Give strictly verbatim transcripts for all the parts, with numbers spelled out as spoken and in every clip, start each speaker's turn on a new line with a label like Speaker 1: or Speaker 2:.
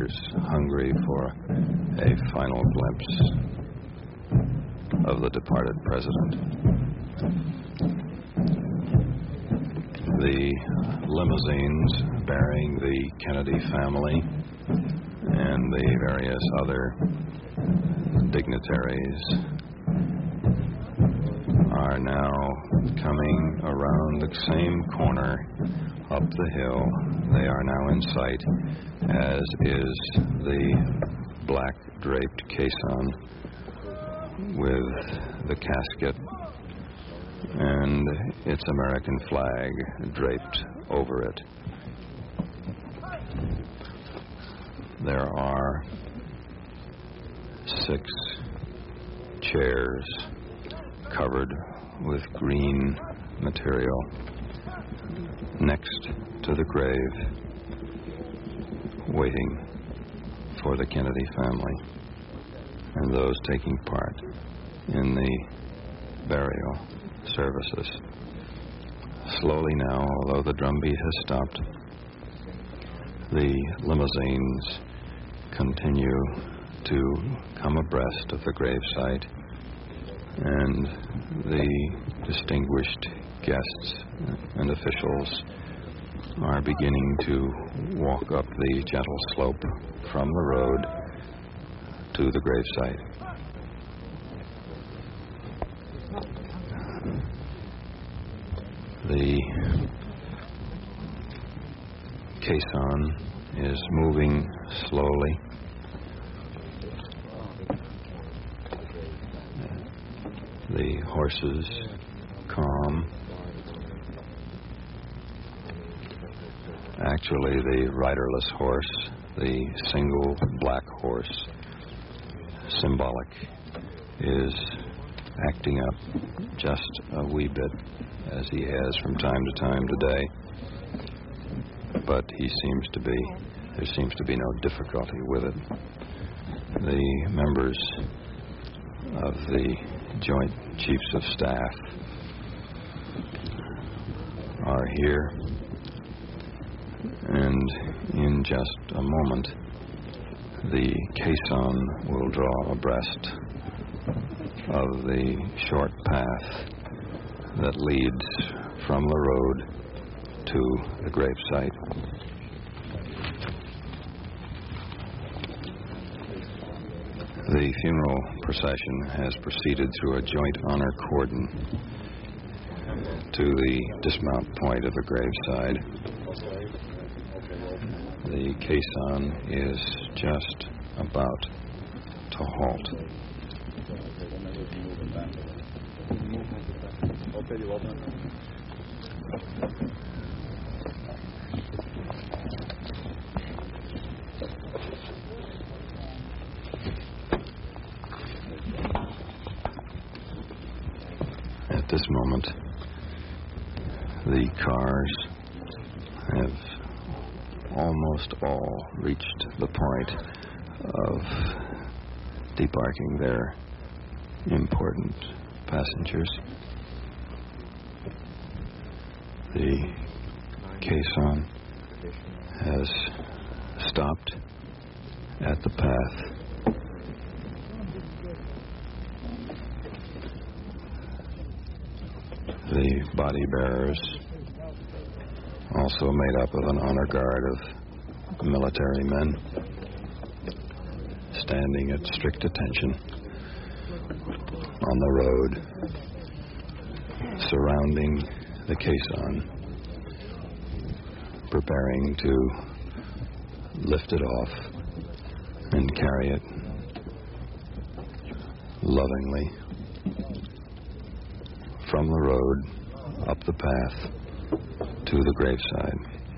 Speaker 1: spectators hungry for a final glimpse of the departed president. The limousines bearing the Kennedy family and the various other dignitaries are now coming around the same corner up the hill. They are now in sight, as is the black draped caisson with the casket and its American flag draped over it. There are six chairs covered with green material next to the grave, waiting for the Kennedy family and those taking part in the burial services. Slowly now, although the drumbeat has stopped, the limousines continue to come abreast of the gravesite, and the distinguished guests and officials are beginning to walk up the gentle slope from the road to the gravesite. The caisson is moving slowly. The horses calm. Actually, the riderless horse, the single black horse, symbolic, is acting up just a wee bit, as he has from time to time today. But he seems to be, there seems to be no difficulty with it. The members of the Joint Chiefs of Staff are here, and in just a moment, the caisson will draw abreast of the short path that leads from the road to the gravesite. The funeral procession has proceeded through a joint honor cordon to the dismount point of the graveside. The caisson is just about to halt. At this moment, the cars have almost all reached the point of debarking their important passengers. The caisson has stopped at the path. The body bearers, also made up of an honor guard of military men, standing at strict attention on the road, surrounding the caisson, preparing to lift it off and carry it lovingly from the road up the path to the graveside.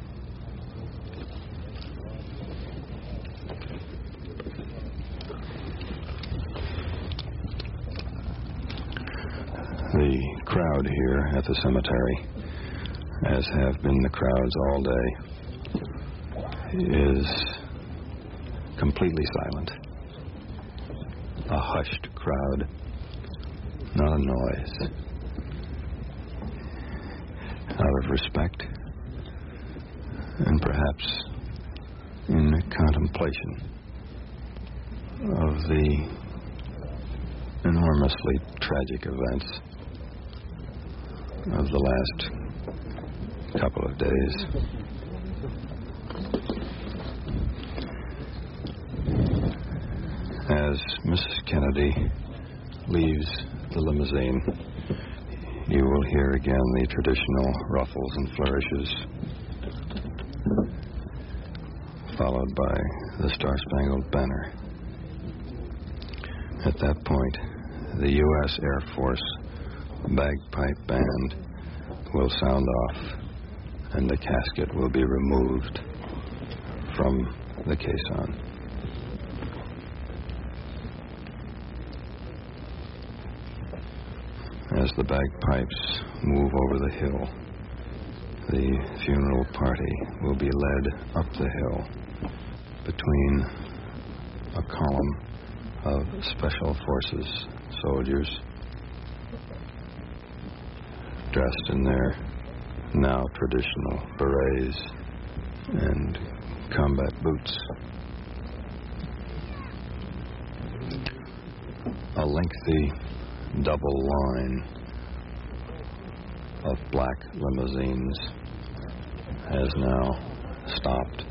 Speaker 1: The crowd here at the cemetery, as have been the crowds all day, is completely silent. A hushed crowd, not a noise. Out of respect and perhaps in contemplation of the enormously tragic events of the last couple of days. As Missus Kennedy leaves the limousine, you will hear again the traditional ruffles and flourishes, followed by the Star-Spangled Banner. At that point, the U S Air Force bagpipe band will sound off, and the casket will be removed from the caisson. As the bagpipes move over the hill, the funeral party will be led up the hill between a column of Special Forces soldiers dressed in their now traditional berets and combat boots. A lengthy double line of black limousines has now stopped.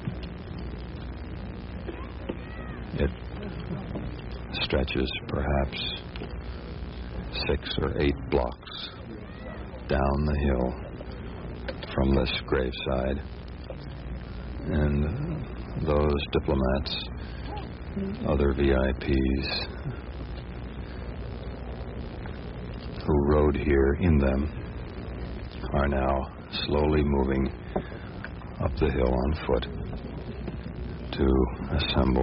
Speaker 1: It stretches perhaps six or eight blocks down the hill from this graveside, and those diplomats, other V I Ps who rode here in them, are now slowly moving up the hill on foot to assemble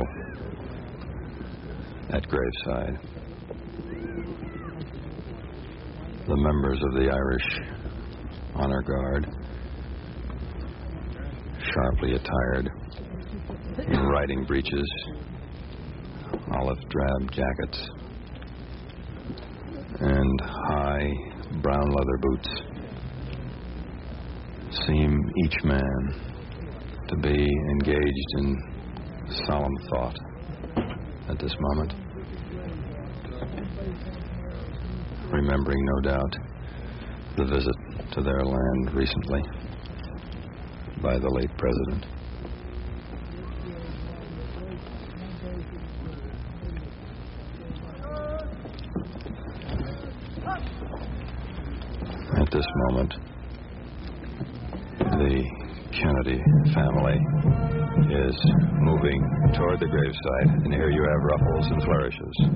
Speaker 1: at graveside. The members of the Irish Honor Guard, sharply attired in riding breeches, olive drab jackets, and high brown leather boots, seem each man to be engaged in solemn thought at this moment, remembering, no doubt, the visit to their land recently by the late president. At this moment, the Kennedy family is moving toward the gravesite, and here you have ruffles and flourishes.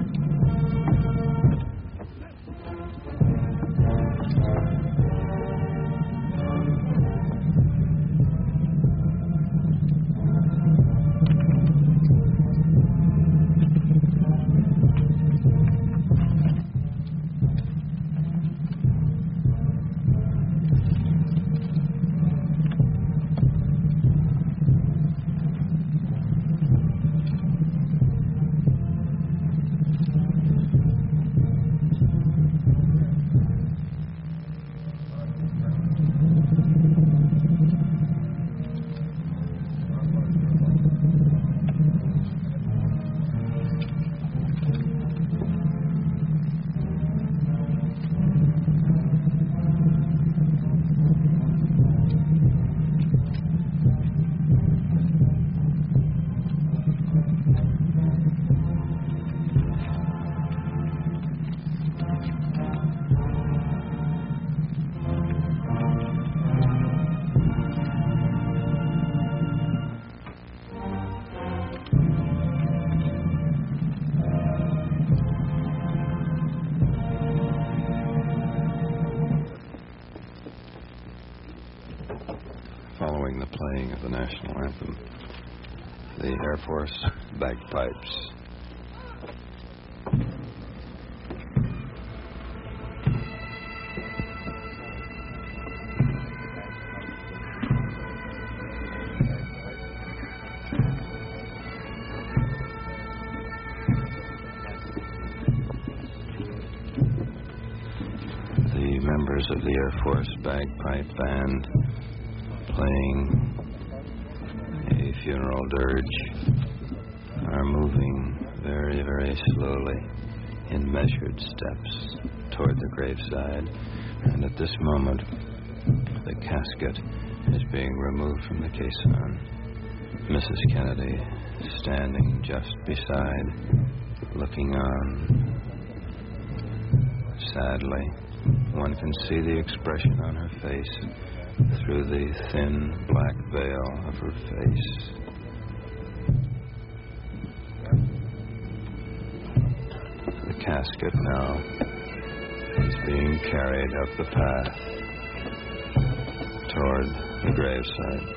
Speaker 1: Following the playing of the national anthem, the Air Force bagpipes the members of the Air Force bagpipe band playing a funeral dirge are moving very, very slowly in measured steps toward the graveside. And at this moment, the casket is being removed from the caisson. Missus Kennedy standing just beside, looking on. Sadly, one can see the expression on her face through the thin black veil of her face. The casket now is being carried up the path toward the gravesite.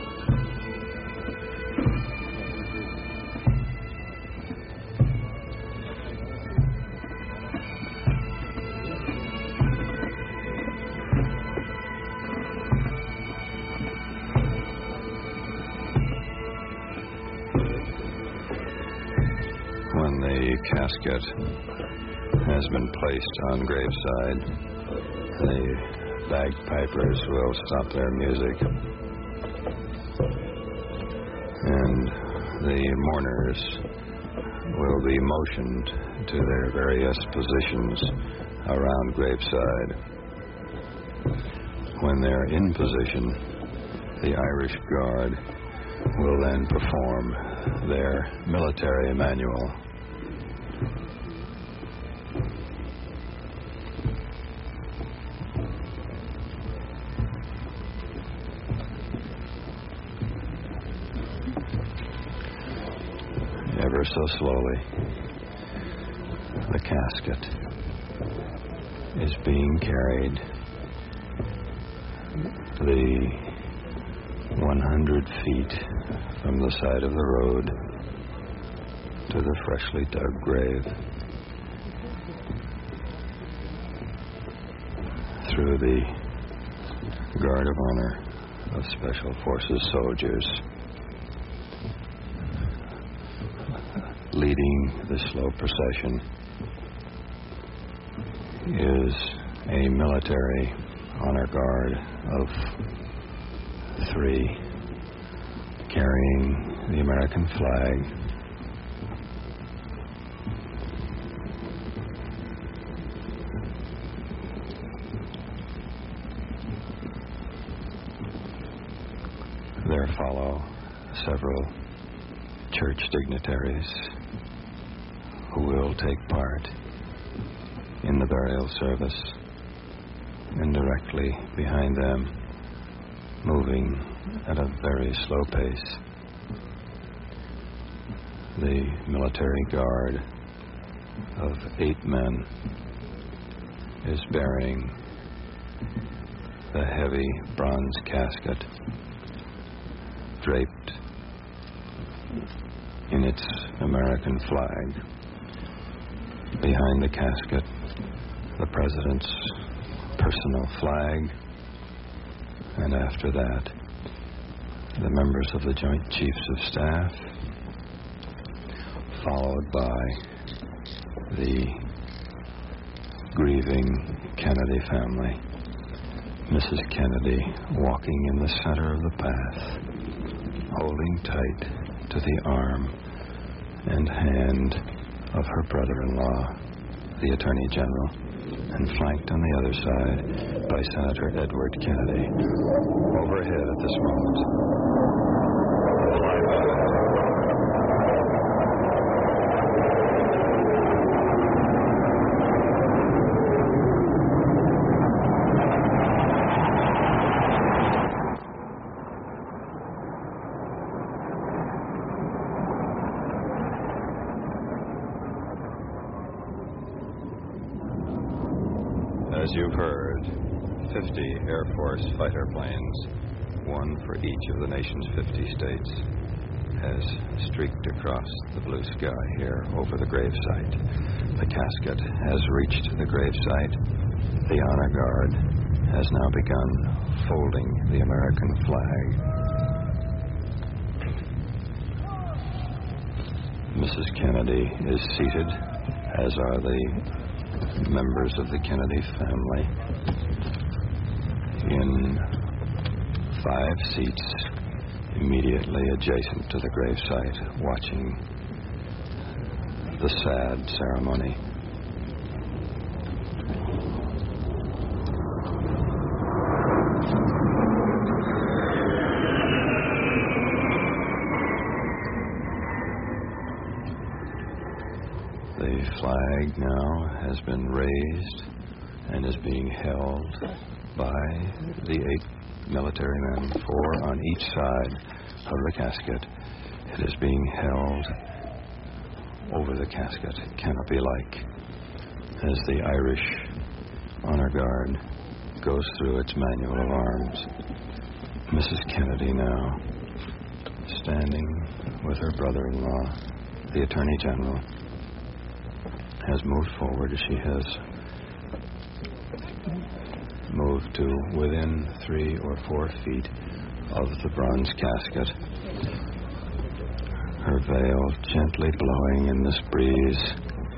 Speaker 1: When the casket has been placed on graveside, the bagpipers will stop their music, and the mourners will be motioned to their various positions around graveside. When they're in position, the Irish Guard will then perform their military manual. Ever so slowly, the casket is being carried the one hundred feet from the side of the road to the freshly dug grave, through the Guard of Honor of Special Forces soldiers. Leading the slow procession is a military honor guard of three, carrying the American flag. There follow several church dignitaries who will take part in the burial service, and directly behind them, moving at a very slow pace, the military guard of eight men is bearing the heavy bronze casket draped in its American flag. Behind the casket, the President's personal flag, and after that, the members of the Joint Chiefs of Staff, followed by the grieving Kennedy family. Missus Kennedy walking in the center of the path, holding tight to the arm and hand of her brother-in-law, the Attorney General, and flanked on the other side by Senator Edward Kennedy. Overhead at this moment, the flyby. As you've heard, fifty Air Force fighter planes, one for each of the nation's fifty states, has streaked across the blue sky here over the gravesite. The casket has reached the gravesite. The honor guard has now begun folding the American flag. Missus Kennedy is seated, as are the members of the Kennedy family, in five seats immediately adjacent to the gravesite, watching the sad ceremony. The flag now has been raised and is being held by the eight military men, four on each side of the casket. It is being held over the casket, canopy-like, as the Irish Honor Guard goes through its manual of arms. Missus Kennedy now, standing with her brother-in-law, the Attorney General, has moved forward. She has moved to within three or four feet of the bronze casket, her veil gently blowing in this breeze.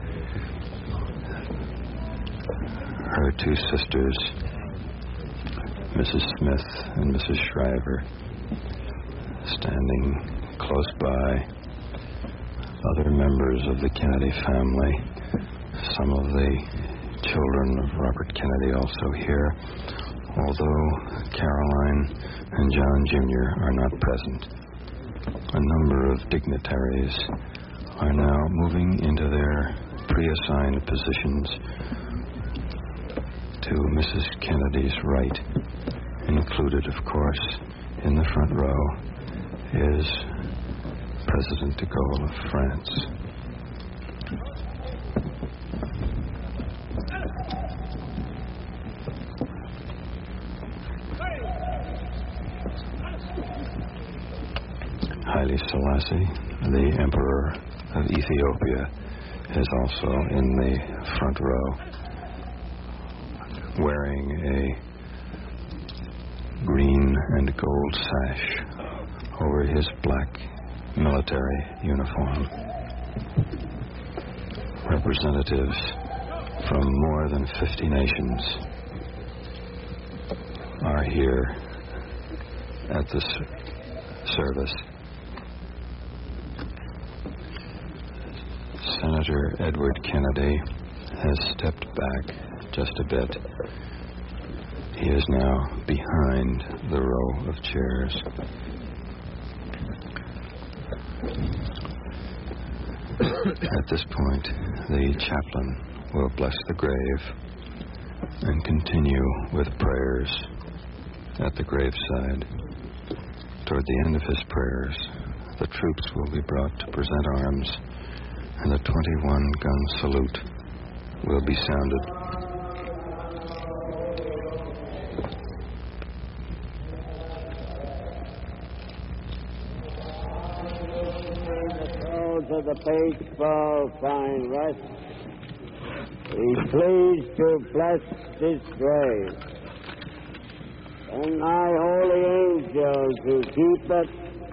Speaker 1: Her two sisters, Missus Smith and Missus Shriver, standing close by. Other members of the Kennedy family, some of the children of Robert Kennedy also here, although Caroline and John Junior are not present. A number of dignitaries are now moving into their pre-assigned positions. To Missus Kennedy's right, included, of course, in the front row, is President de Gaulle of France. Haile Selassie, the Emperor of Ethiopia, is also in the front row, wearing a green and gold sash over his black military uniform. Representatives from more than fifty nations are here at this service. Senator Edward Kennedy has stepped back just a bit. He is now behind the row of chairs. At this point, the chaplain will bless the grave and continue with prayers at the graveside. Toward the end of his prayers, the troops will be brought to present arms, and the twenty-one gun salute will be sounded.
Speaker 2: Of the faithful find rest. Be pleased to bless this grave, and thy holy angels to keep it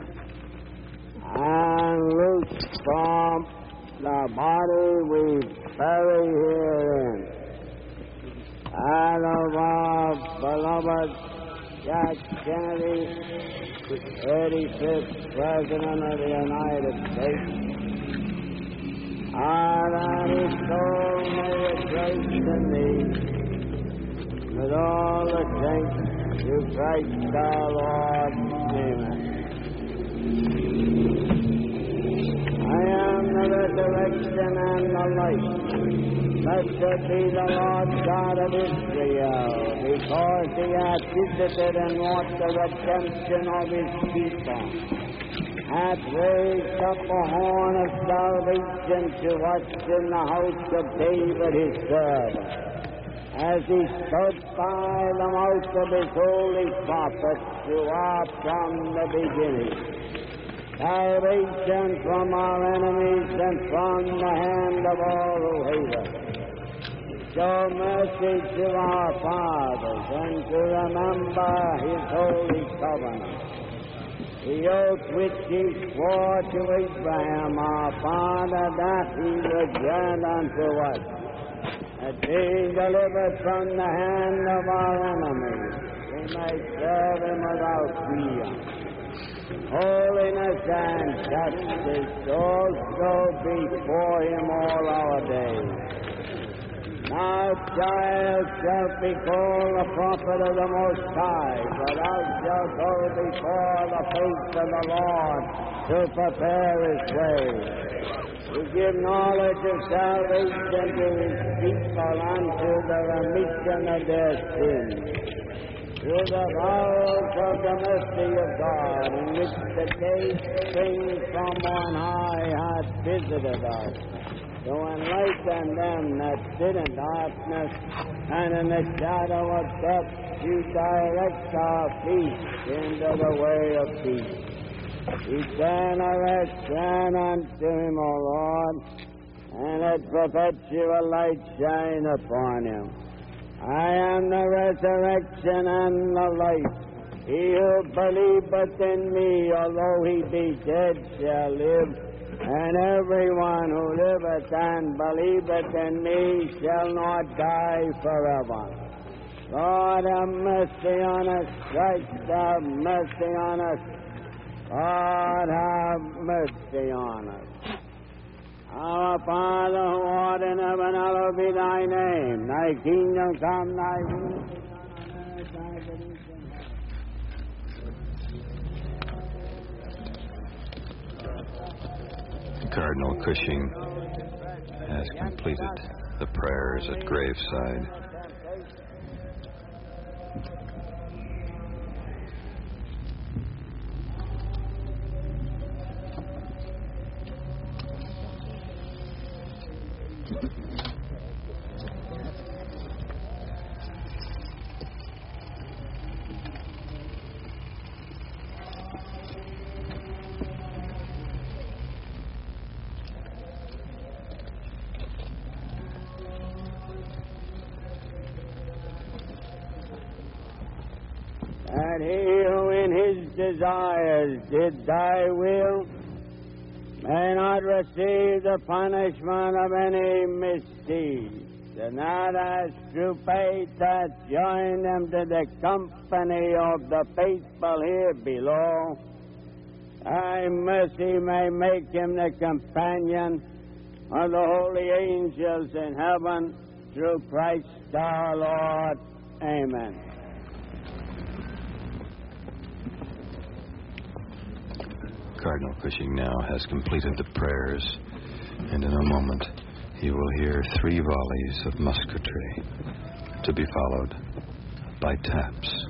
Speaker 2: and loose from the body we bury herein, and of our beloved Jack Kennedy, thirty-fifth President of the United States, and that his soul may rejoice in thee, with all the saints, through Christ our Lord. Amen. I am the resurrection and the life. Blessed be the Lord God of Israel, because he hath visited and wrought the redemption of his people, hath raised up a horn of salvation to us in the house of David his servant, as he stood by the mouth of his holy prophets who are from the beginning. Salvation from our enemies and from the hand of all who hate us. Show mercy to our fathers and to remember his holy covenant, the oath which he swore to Abraham our father, that he would grant unto us, that being delivered from the hand of our enemies, we may serve him without fear. O and justice also before him all our days. Now child shalt be called the prophet of the Most High, for thou shalt go before the face of the Lord to prepare his way, to give knowledge of salvation to his people unto the remission of their sins, through the bowels of the mercy of God, in which the day spring from on high hath visited us, to enlighten them that sit in darkness and in the shadow of death, to direct our feet into the way of peace. Eternal rest grant unto him, O Lord, and let perpetual light shine upon him. I am the resurrection and the life. He who believeth in me, although he be dead, shall live, and everyone who liveth and believeth in me shall not die forever. Lord, have mercy on us. Christ, have mercy on us. Lord, have mercy on us. Our Father, who art in heaven, hallowed be thy name. Thy kingdom come, thy will be done on earth as it is in heaven.
Speaker 1: Cardinal Cushing has completed the prayers at graveside.
Speaker 2: That he who in his desires did thy will may not receive the punishment of any misdeed, and that as through faith hath joined them to the company of the faithful here below, thy mercy may make him the companion of the holy angels in heaven, through Christ our Lord. Amen.
Speaker 1: Cardinal Cushing now has completed the prayers, and in a moment he will hear three volleys of musketry, to be followed by taps.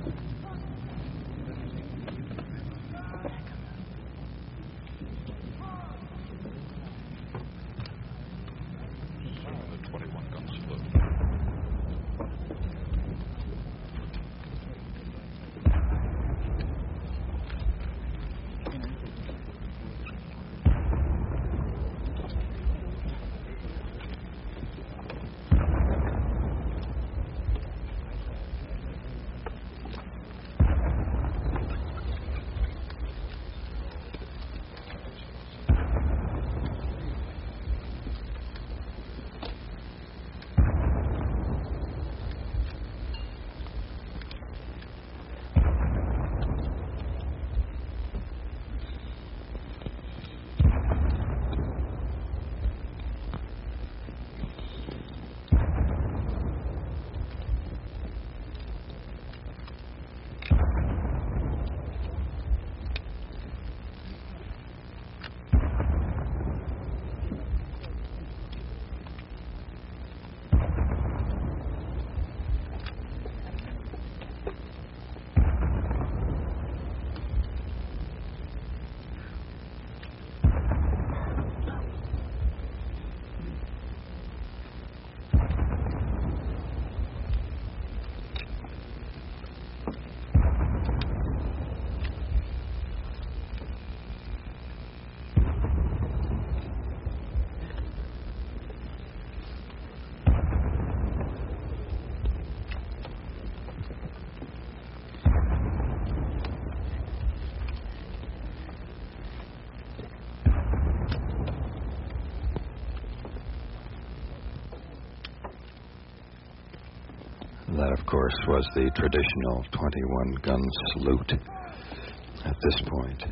Speaker 1: That, of course, was the traditional twenty-one gun salute at this point.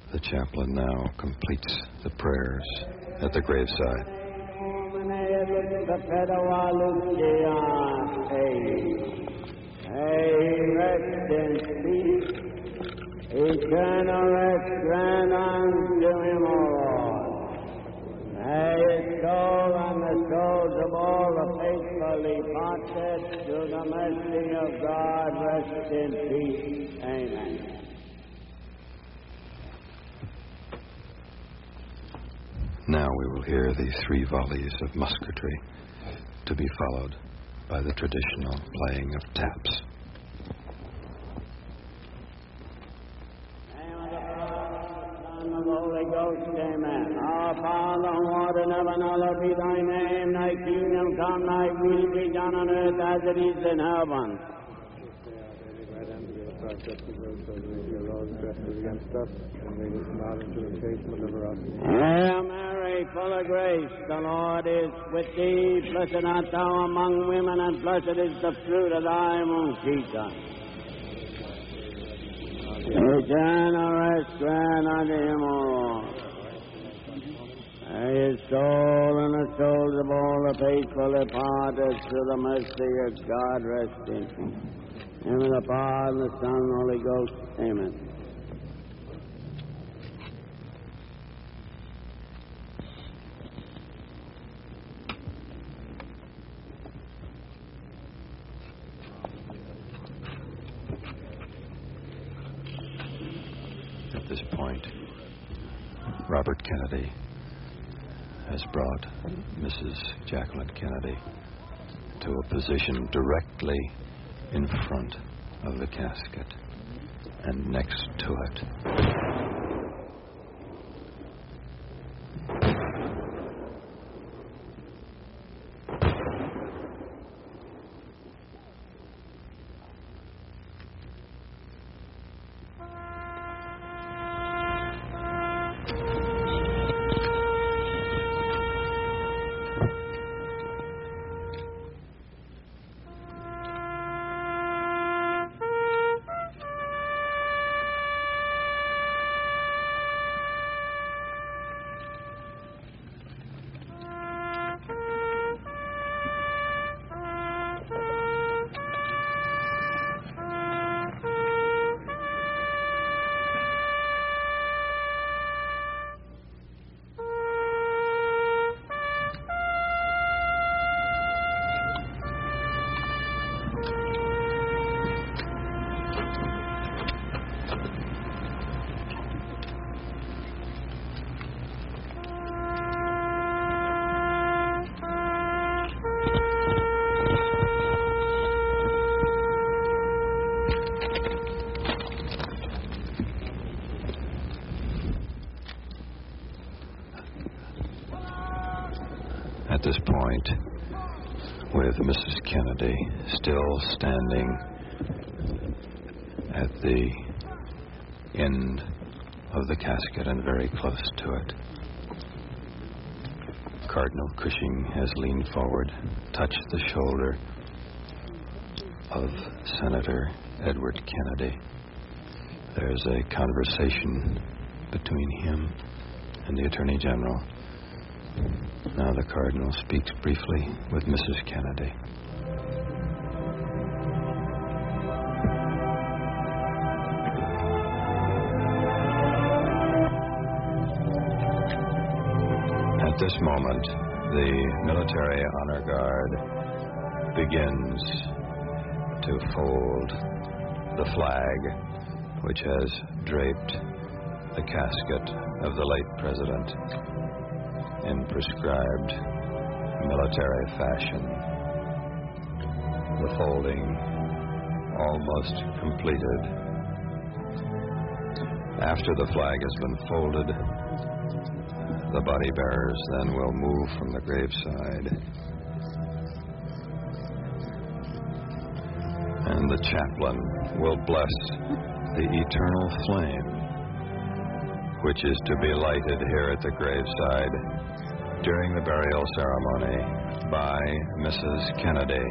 Speaker 1: The chaplain now completes the prayers at the graveside.
Speaker 2: Rest in peace. Eternal rest grant unto him, O Lord. May his soul and the souls of all the faithful departed through the mercy of God rest in peace. Amen.
Speaker 1: Now we will hear the three volleys of musketry, to be followed by the traditional playing of taps.
Speaker 2: Holy Ghost, amen. Our Father, who art in heaven, hallowed be thy name. Thy kingdom come, thy will be done on earth as it is in heaven. Hail Mary, full of grace, the Lord is with thee. Blessed art thou among women, and blessed is the fruit of thy womb, Jesus. Eternal rest grant unto him, O Lord. May his soul and the souls of all the faithful departed through the mercy of God rest in peace. In the Father, the Son, and the Holy Ghost. Amen.
Speaker 1: At this point, Robert Kennedy has brought Missus Jacqueline Kennedy to a position directly in front of the casket and next to it. At this point, with Missus Kennedy still standing at the end of the casket and very close to it, Cardinal Cushing has leaned forward, touched the shoulder of Senator Edward Kennedy. There's a conversation between him and the Attorney General. Now the Cardinal speaks briefly with Missus Kennedy. At this moment, the Military Honor Guard begins to fold the flag which has draped the casket of the late president in prescribed military fashion. The folding almost completed. After the flag has been folded, the body bearers then will move from the graveside, and the chaplain will bless the eternal flame which is to be lighted here at the graveside during the burial ceremony by Missus Kennedy.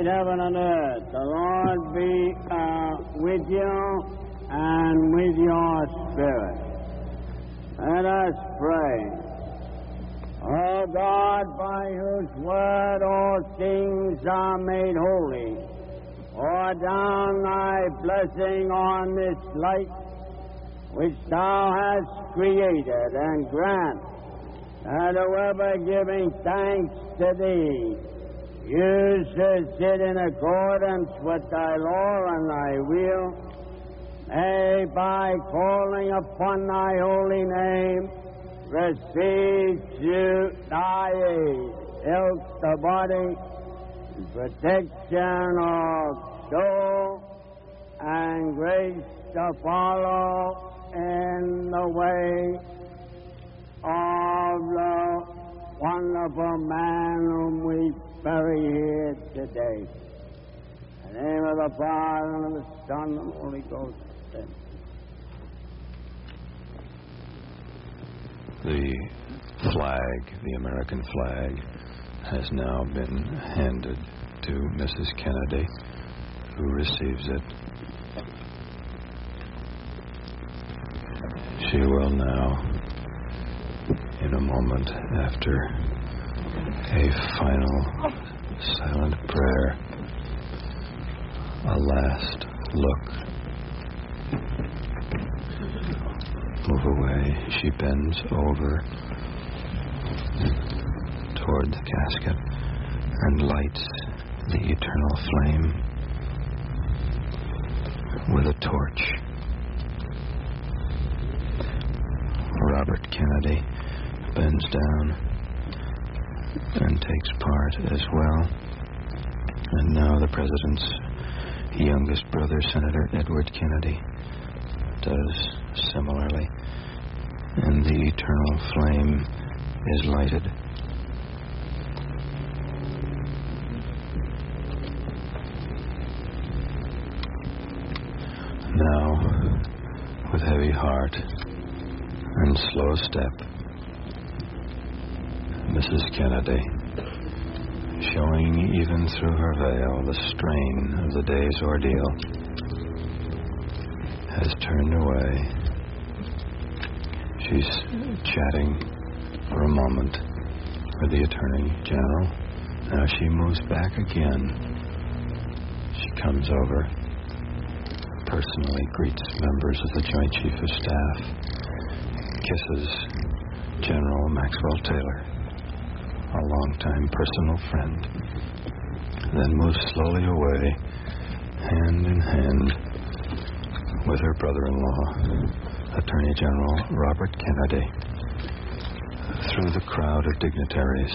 Speaker 2: made heaven and earth. The Lord be uh, with you and with your spirit. Let us pray. O God, by whose word all things are made holy, pour down thy blessing on this light which thou hast created, and grant that whoever giving thanks to thee uses it in accordance with thy law and thy will, may by calling upon thy holy name receive to thy aid, health the body, and protection of soul, and grace to follow in the way of the wonderful man whom we bury here today. In the name of the Father, and of the Son, and of the Holy Ghost. Amen.
Speaker 1: The flag, the American flag, has now been handed to Missus Kennedy, who receives it. She will now, in a moment, after a final silent prayer, a last look, move away. She bends over toward the casket and lights the eternal flame with a torch. Robert Kennedy bends down and takes part as well. And now the President's youngest brother, Senator Edward Kennedy, does similarly. And the eternal flame is lighted. Now, with heavy heart and slow step, Missus Kennedy, showing even through her veil the strain of the day's ordeal, has turned away. She's chatting for a moment with the Attorney General. Now she moves back again. She comes over, personally greets members of the Joint Chief of Staff, kisses General Maxwell Taylor, a longtime personal friend, then moves slowly away, hand in hand with her brother-in-law, Attorney General Robert Kennedy, through the crowd of dignitaries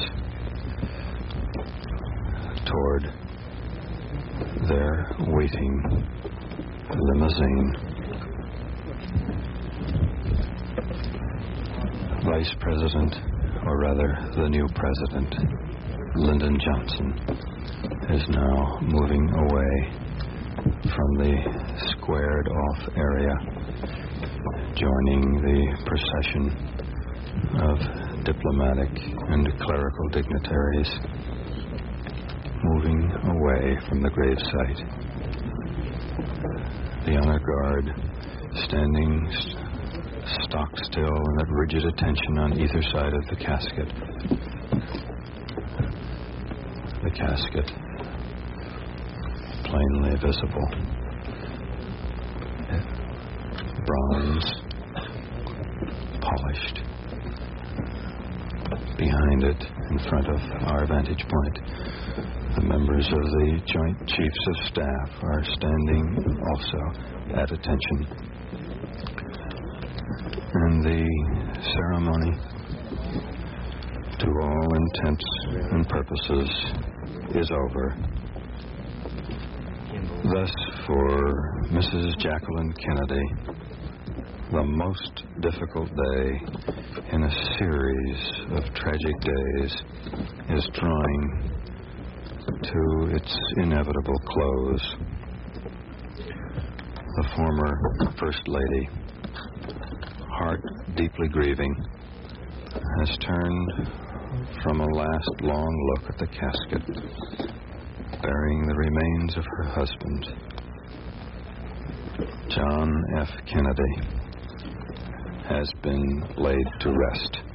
Speaker 1: toward their waiting limousine. Vice President, or rather the new President, Lyndon Johnson, is now moving away from the squared-off area, joining the procession of diplomatic and clerical dignitaries, moving away from the gravesite. The honor guard standing st- stock still and at rigid attention on either side of the casket. The casket plainly visible. Bronze, polished. Behind it, in front of our vantage point, the members of the Joint Chiefs of Staff are standing also at attention. And the ceremony, to all intents and purposes, is over. Thus, for Missus Jacqueline Kennedy, the most difficult day in a series of tragic days is drawing to its inevitable close. The former First Lady, heart deeply grieving, has turned from a last long look at the casket burying the remains of her husband, John F. Kennedy, has been laid to rest.